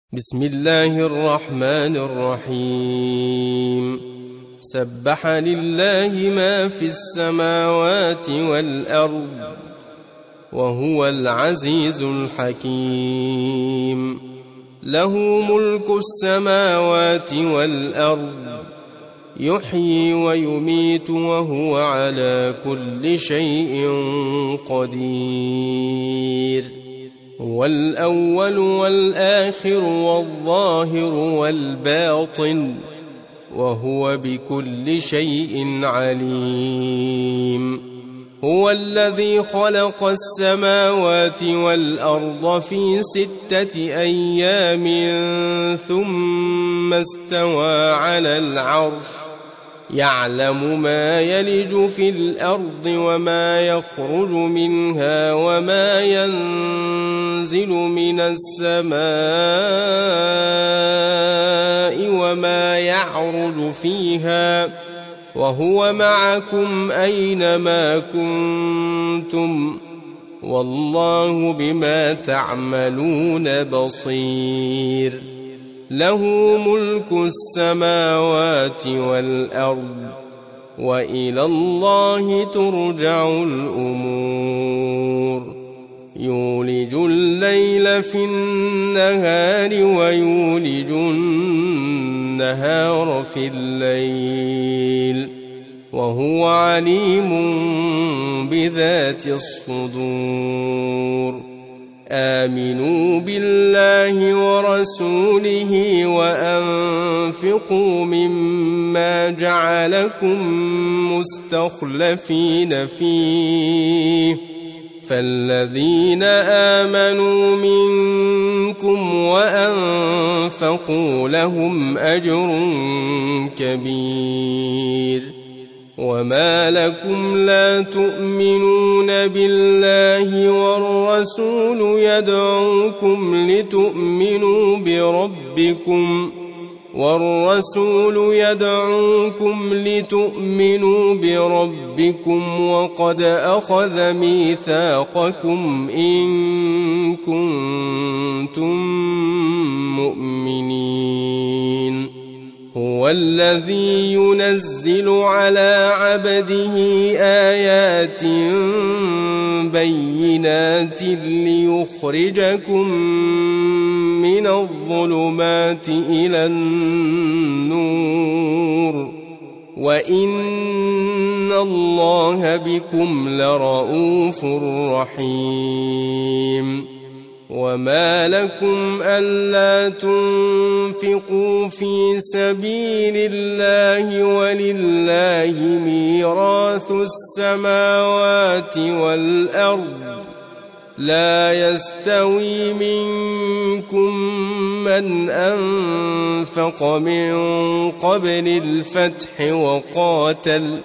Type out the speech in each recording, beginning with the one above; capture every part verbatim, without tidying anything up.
بسم الله الرحمن الرحيم سبح لله ما في السماوات والأرض وهو العزيز الحكيم له ملك السماوات والأرض يحيي ويميت وهو على كل شيء قدير هو الأول والآخر والظاهر والباطن وهو بكل شيء عليم هو الذي خلق السماوات والأرض في ستة أيام ثم استوى على العرش يعلم ما يلج في الأرض وما يخرج منها وما ينزل من السماء وما يعرج فيها وهو معكم أينما كنتم والله بما تعملون بصير له ملك السماوات والأرض وإلى الله ترجع الأمور يولج الليل في النهار ويولج النهار في الليل وهو عليم بذات الصدور آمنوا بالله ورسوله وأنفقوا مما جعلكم مستخلفين فيه فالذين آمنوا منكم وأنفقوا لهم أجر كبير وما لكم لا تؤمنون بالله والرسول يدعوكم لتؤمنوا بربكم والرسول يدعوكم لتؤمنوا بربكم وقد أخذ ميثاقكم إن كنتم مؤمنين هو الذي ينزل على عبده آيات بينات ليخرجكم من الظلمات إلى النور وإن الله بكم لرءوف رحيم وما لكم ألا تنفقوا في سبيل الله ولله ميراث السماوات والأرض لا يستوي منكم من أنفق من قبل الفتح وقاتل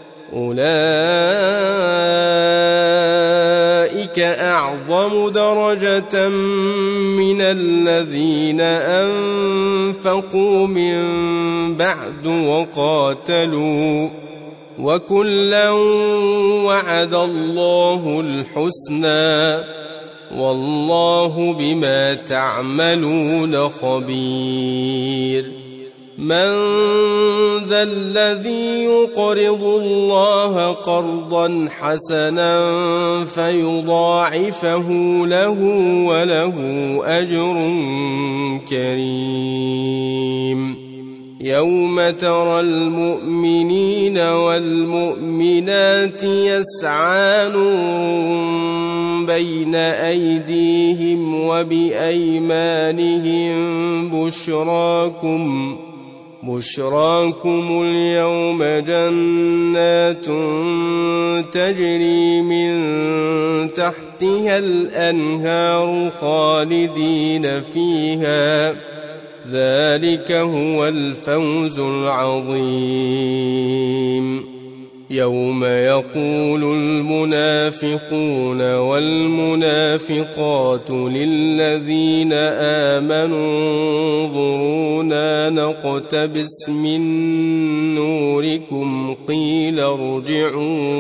أولئك أعظم درجة من الذين أنفقوا من بعد وقاتلوا وكلا وعد الله الحسنى والله بما تعملون خبير من ذا الذي يقرض الله قرضا حسنا فيضاعفه له وله أجر كريم يوم ترى المؤمنين والمؤمنات يسعى نورهم بين أيديهم وبأيمانهم بشراكم بشراكم اليوم جنات تجري من تحتها الأنهار خالدين فيها ذلك هو الفوز العظيم يوم يقول المنافقون والمنافقات للذين آمنوا انظرونا نقتبس من نوركم قيل ارجعوا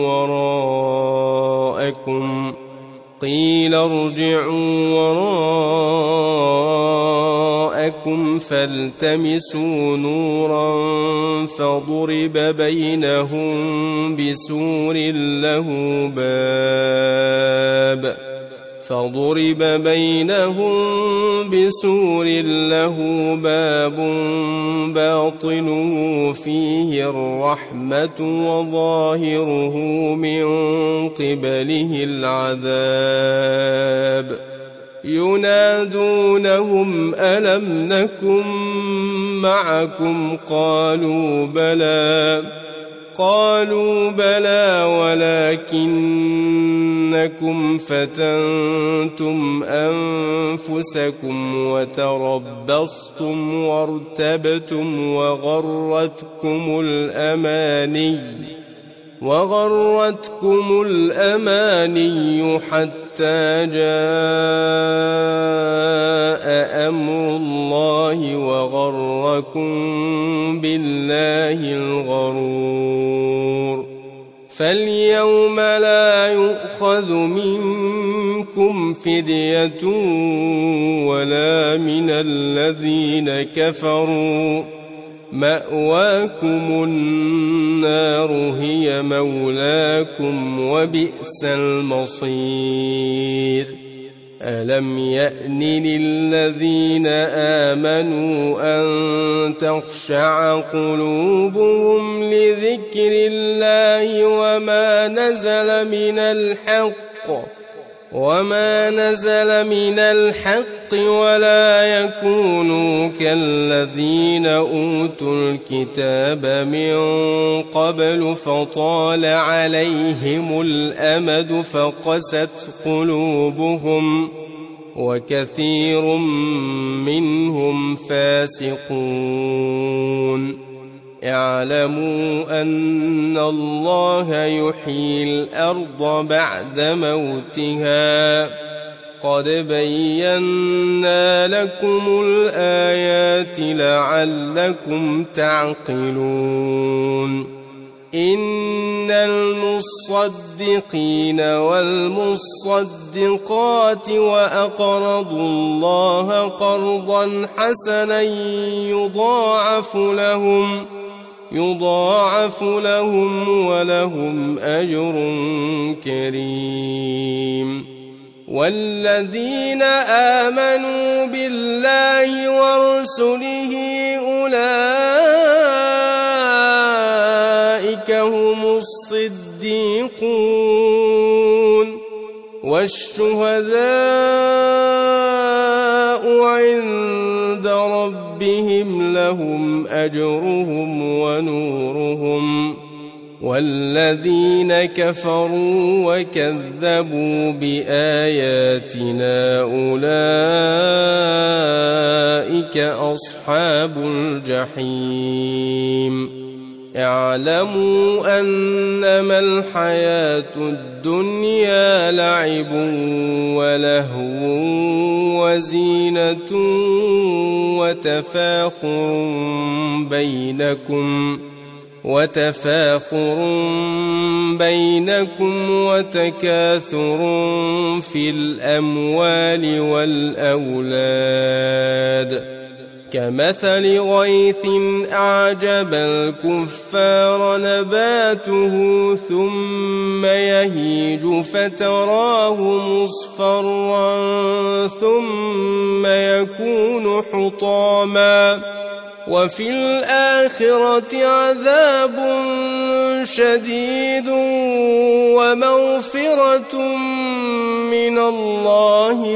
وراءكم قيل ارجعوا وراءكم فالتمسوا نورا فضرب بينهم بسور له باب فضرب بينهم بسور له باب باطنه فيه الرحمة وظاهره من قبله العذاب ينادونهم ألم نكن معكم قالوا بلى قالوا بلى ولكنكم فتنتم أنفسكم وتربصتم وارتبتم وغرتكم الأماني وغرتكم الأماني حتى جاء أمر الله وغركم بالله الغرور فاليوم لا يؤخذ منكم فدية ولا من الذين كفروا مأواكم النار هي مولاكم وبئس المصير ألم يأن للذين آمنوا أن تخشع قلوبهم لذكر الله وما نزل من الحق وما نزل من الحق ولا يكونوا كالذين أوتوا الكتاب من قبل فطال عليهم الأمد فقست قلوبهم وكثير منهم فاسقون اعلموا أن الله يحيي الأرض بعد موتها قد بينا لكم الآيات لعلكم تعقلون إن المصدقين والمصدقات وأقرضوا الله قرضا حسنا يضاعف لهم يضاعف لهم ولهم أجر كريم والذين آمنوا بالله ورسله أولئك هم الصديقون والشهداء عند ربهم لهم أجرهم ونورهم والذين كفروا وكذبوا بآياتنا أولئك أصحاب الجحيم اعلموا أنما الحياة الدنيا لعب ولهو وزينة وتفاخر بينكم وتفاخر بينكم وتكاثر في الأموال والأولاد كمثل غيث أعجب الكفار نباته ثم يهيج فتراه مصفرا ثم يكون حطاما وفي الآخرة عذاب شديد ومغفرة من الله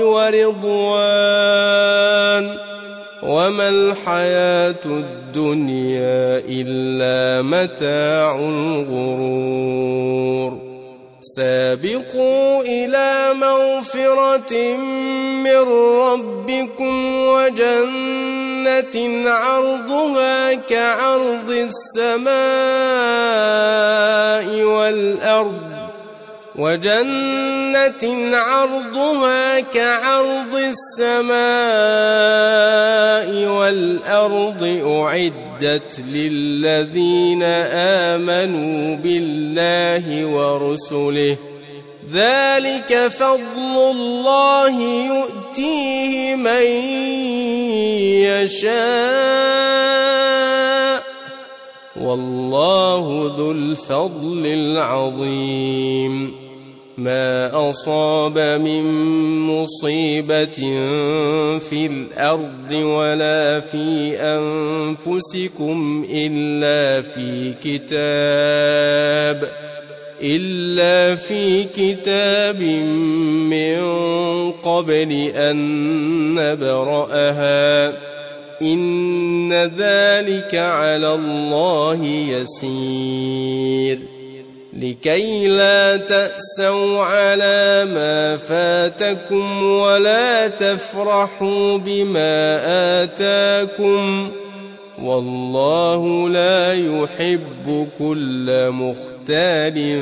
ورضوان وما الحياة الدنيا إلا متاع الغرور سابقوا إلى مغفرة من ربكم وجنة عرضها كعرض السماء والأرض وجنة عرضها كعرض السماء والأرض أعدت للذين آمنوا بالله ورسله ذلك فضل الله يؤتيه من يشاء والله ذو الفضل العظيم ما أصاب من مصيبة في الأرض ولا في أنفسكم إلا في كتاب إلا في كتاب من قبل أن نبرأها إن ذلك على الله يسير لكي لا تأسوا على ما فاتكم ولا تفرحوا بما آتاكم والله لا يحب كل مختال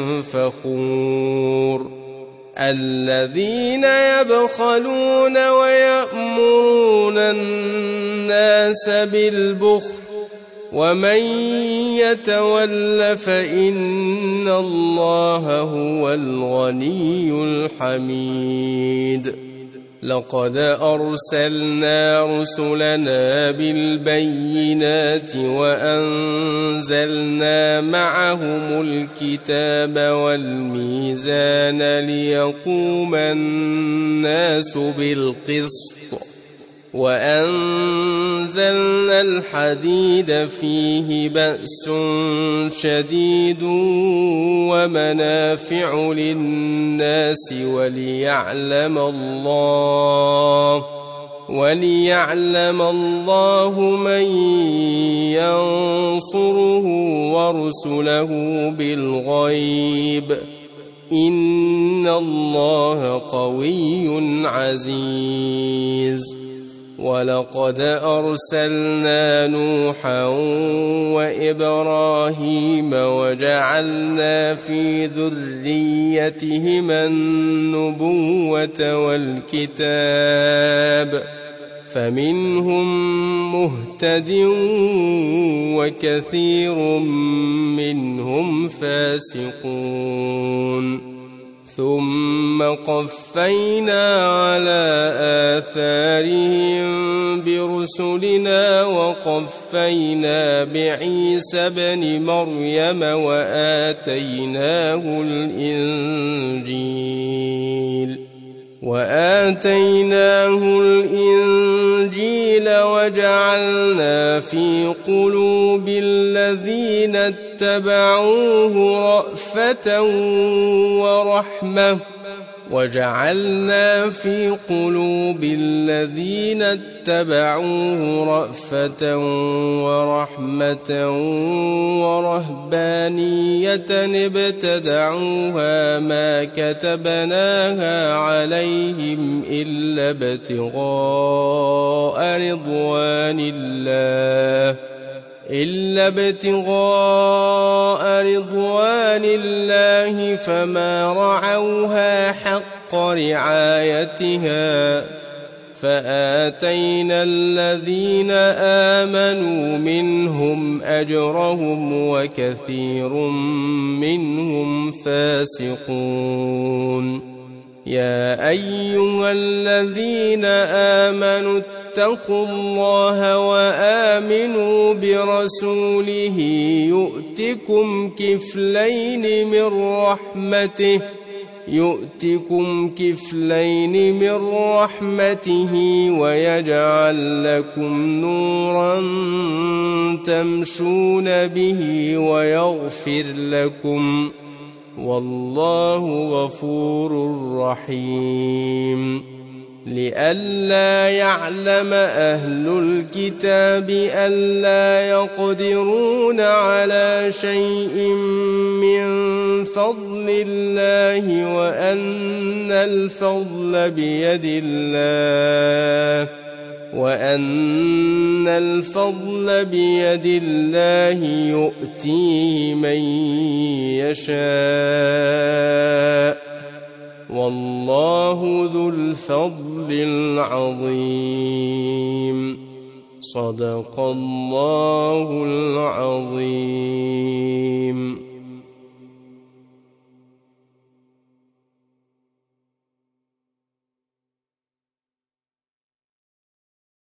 فخور الذين يبخلون ويأمرون الناس بالبخل ومن يتول فإن الله هو الغني الحميد لقد أرسلنا رسلنا بالبينات وأنزلنا معهم الكتاب والميزان ليقوم الناس بالقسط وأنزلنا الحديد فيه بأس شديد ومنافع للناس وليعلم الله وليعلم الله من ينصره ورسله بالغيب إن الله قوي عزيز ولقد أرسلنا نوحا وإبراهيم وجعلنا في ذريتهما النبوة والكتاب فمنهم مهتد وكثير منهم فاسقون ثم قفينا على آثارهم برسلنا وقفينا بعيسى ابن مريم وآتيناه الإنجيل وآتيناه الإنجيل وجعلنا في قلوب الذين اتبعوه رأفة ورحمة وجعلنا في قلوب الذين اتبعوه رأفة ورحمة ورهبانية ابتدعوها ما كتبناها عليهم إلا ابتغاء رضوان الله إلا ابتغاء رضوان الله فما رعوها حق رعايتها فآتينا الذين آمنوا منهم أجرهم وكثير منهم فاسقون يا أيها الذين آمنوا اتقوا الله وآمنوا برسوله يؤتكم كفلين من رحمته يؤتكم كفلين من رحمته ويجعل لكم نورا تمشون به ويغفر لكم والله غفور رحيم لئلا يعلم أهل الكتاب ألا يقدرون على شيء من فضل الله وأن الفضل بيد الله وأن الفضل بيد الله يؤتيه من يشاء والله ذو الفضل العظيم صدق الله العظيم.